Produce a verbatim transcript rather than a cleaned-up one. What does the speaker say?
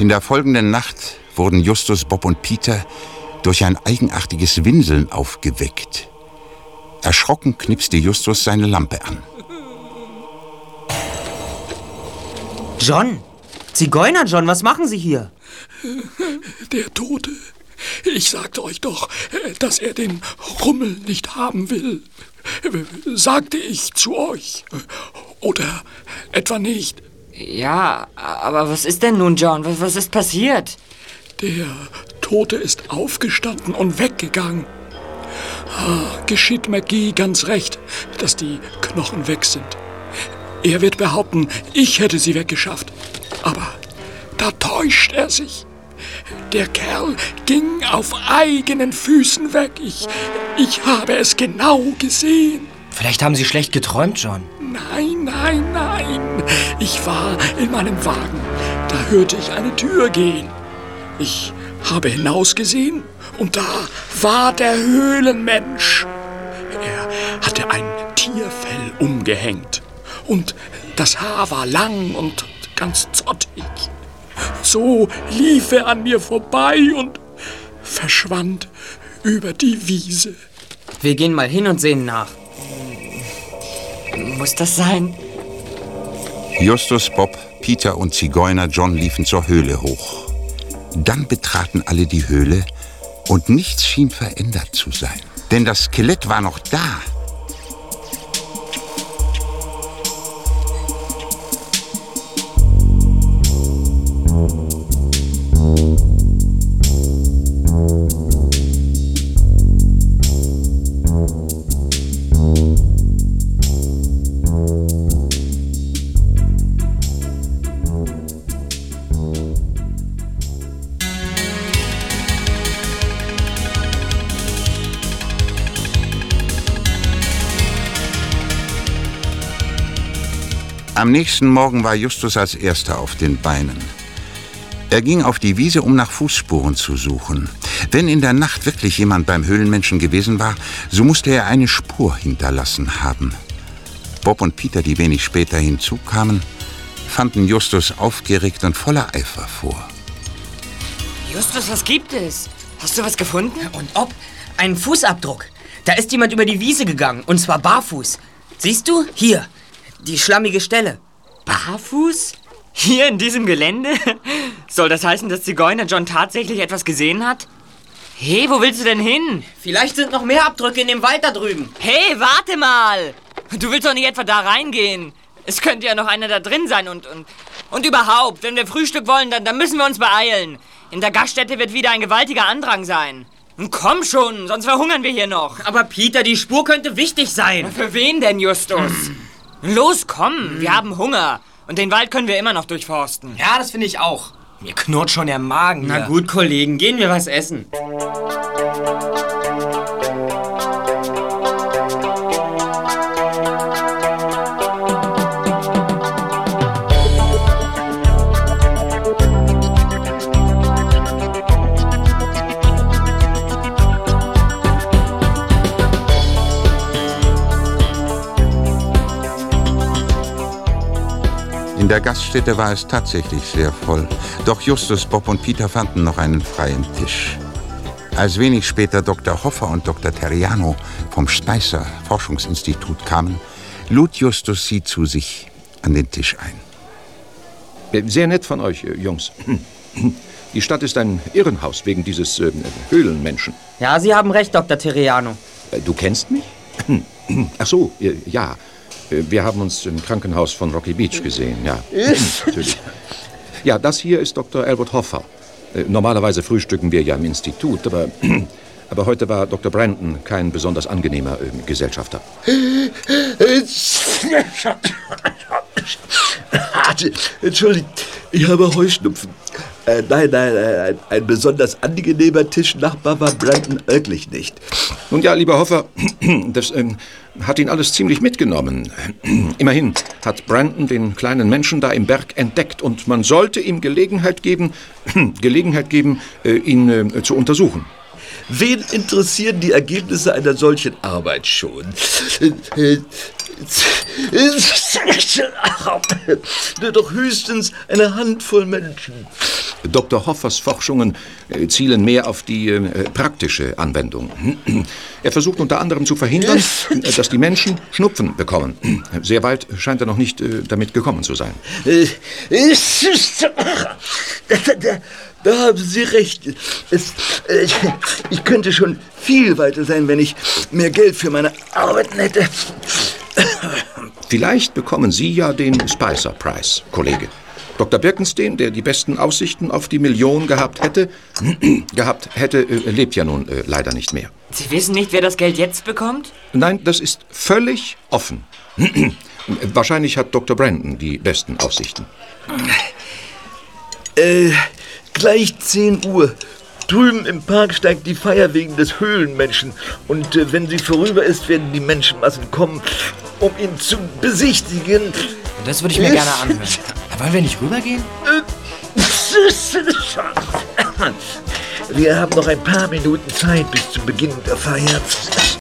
In der folgenden Nacht wurden Justus, Bob und Peter durch ein eigenartiges Winseln aufgeweckt. Erschrocken knipste Justus seine Lampe an. John! Zigeuner John, was machen Sie hier? Der Tote. Ich sagte euch doch, dass er den Rummel nicht haben will. Sagte ich zu euch. Oder etwa nicht? Ja, aber was ist denn nun, John? Was, was ist passiert? Der Tote ist aufgestanden und weggegangen. Ah, geschieht McGee ganz recht, dass die Knochen weg sind. Er wird behaupten, ich hätte sie weggeschafft. Aber da täuscht er sich. Der Kerl ging auf eigenen Füßen weg. Ich, ich habe es genau gesehen. Vielleicht haben Sie schlecht geträumt, John. Nein, nein, nein. Ich war in meinem Wagen. Da hörte ich eine Tür gehen. Ich habe hinausgesehen und da war der Höhlenmensch. Er hatte ein Tierfell umgehängt und das Haar war lang und ganz zottig. So lief er an mir vorbei und verschwand über die Wiese. Wir gehen mal hin und sehen nach. Muss das sein? Justus, Bob, Peter und Zigeuner John liefen zur Höhle hoch. Dann betraten alle die Höhle und nichts schien verändert zu sein. Denn das Skelett war noch da. Am nächsten Morgen war Justus als Erster auf den Beinen. Er ging auf die Wiese, um nach Fußspuren zu suchen. Wenn in der Nacht wirklich jemand beim Höhlenmenschen gewesen war, so musste er eine Spur hinterlassen haben. Bob und Peter, die wenig später hinzukamen, fanden Justus aufgeregt und voller Eifer vor. Justus, was gibt es? Hast du was gefunden? Und ob? Ein Fußabdruck. Da ist jemand über die Wiese gegangen, und zwar barfuß. Siehst du? Hier, die schlammige Stelle. Barfuß? Hier in diesem Gelände? Soll das heißen, dass Zigeuner John tatsächlich etwas gesehen hat? Hey, wo willst du denn hin? Vielleicht sind noch mehr Abdrücke in dem Wald da drüben. Hey, warte mal! Du willst doch nicht etwa da reingehen. Es könnte ja noch einer da drin sein und, und, und überhaupt, wenn wir Frühstück wollen, dann, dann müssen wir uns beeilen. In der Gaststätte wird wieder ein gewaltiger Andrang sein. Und komm schon, sonst verhungern wir hier noch. Aber Peter, die Spur könnte wichtig sein. Für wen denn, Justus? Los, komm, wir haben Hunger. Und den Wald können wir immer noch durchforsten. Ja, das finde ich auch. Mir knurrt schon der Magen. Na hier. Gut, Kollegen, gehen wir was essen. In der Gaststätte war es tatsächlich sehr voll. Doch Justus, Bob und Peter fanden noch einen freien Tisch. Als wenig später Doktor Hoffer und Doktor Terriano vom Spicer Forschungsinstitut kamen, lud Justus sie zu sich an den Tisch ein. Sehr nett von euch, Jungs. Die Stadt ist ein Irrenhaus wegen dieses äh, Höhlenmenschen. Ja, Sie haben recht, Doktor Terriano. Du kennst mich? Ach so, ja. Wir haben uns im Krankenhaus von Rocky Beach gesehen, ja. Natürlich. Ja, das hier ist Doktor Albert Hoffer. Normalerweise frühstücken wir ja im Institut, aber, aber heute war Doktor Brandon kein besonders angenehmer äh, Gesellschafter. Entschuldigt, ich habe Heuschnupfen. Äh, nein, nein, ein, ein besonders angenehmer Tischnachbar war Brandon wirklich nicht. Nun ja, lieber Hoffer, das ähm, hat ihn alles ziemlich mitgenommen. Immerhin hat Brandon den kleinen Menschen da im Berg entdeckt und man sollte ihm Gelegenheit geben, Gelegenheit geben, äh, ihn äh, zu untersuchen. Wen interessieren die Ergebnisse einer solchen Arbeit schon? Nur doch höchstens eine Handvoll Menschen. Doktor Hoffers Forschungen äh, zielen mehr auf die äh, praktische Anwendung. Er versucht unter anderem zu verhindern, äh, dass die Menschen Schnupfen bekommen. Sehr weit scheint er noch nicht äh, damit gekommen zu sein. Äh, da, da, da haben Sie recht. Es, äh, ich könnte schon viel weiter sein, wenn ich mehr Geld für meine Arbeiten hätte. Vielleicht bekommen Sie ja den Spicer Prize, Kollege. Doktor Birkenstein, der die besten Aussichten auf die Million gehabt hätte, gehabt hätte, äh, lebt ja nun äh, leider nicht mehr. Sie wissen nicht, wer das Geld jetzt bekommt? Nein, das ist völlig offen. Wahrscheinlich hat Doktor Brandon die besten Aussichten. Äh, gleich zehn Uhr. Drüben im Park steigt die Feier wegen des Höhlenmenschen. Und äh, wenn sie vorüber ist, werden die Menschenmassen kommen, um ihn zu besichtigen. Das würde ich mir gerne anhören. Wollen wir nicht rübergehen? Wir haben noch ein paar Minuten Zeit bis zum Beginn der Feier.